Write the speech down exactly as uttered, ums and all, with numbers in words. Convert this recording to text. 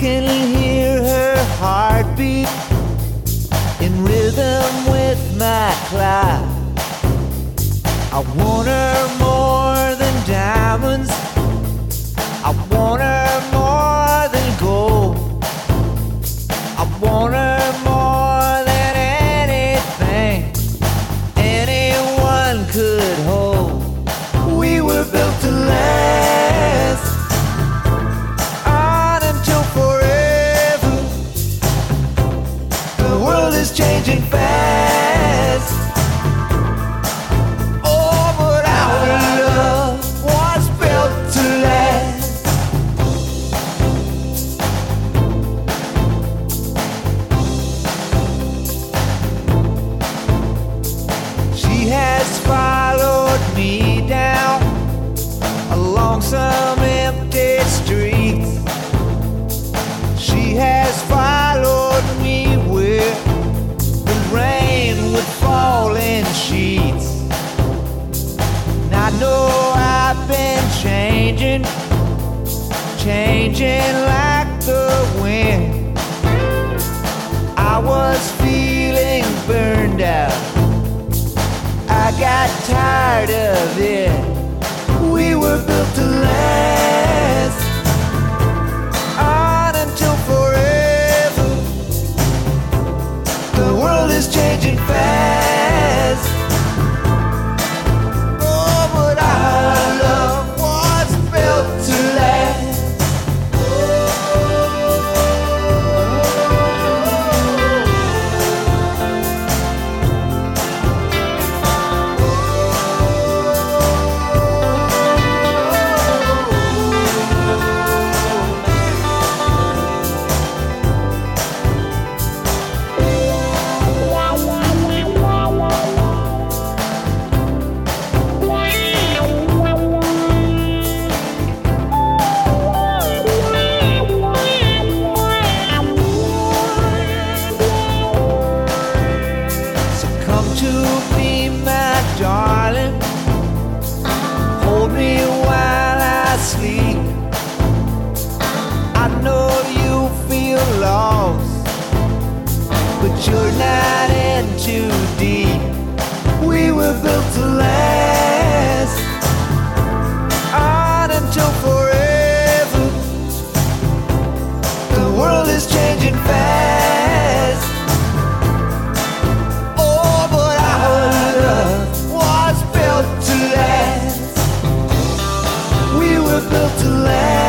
can hear her heartbeat in rhythm with my clock. I want her more than diamonds. I want her more than gold. I want her more than anything anyone could hold. We were built to last on until forever. The world is changing fast. Oh, but our love was built to last. She has followed me down along some empty streets. She has followed me where the rain would fall in sheets. And I know I've been changing, changing like the wind. I was feeling burned out. I got tired of it. We were built to last on until forever. The world is changing fast. Oh, but our love was built to last. To me, my darling, hold me while I sleep. I know you feel lost, but you're not in too deep. We were built to last on until forever. The world is changing fast. Was built to last. We were built to last.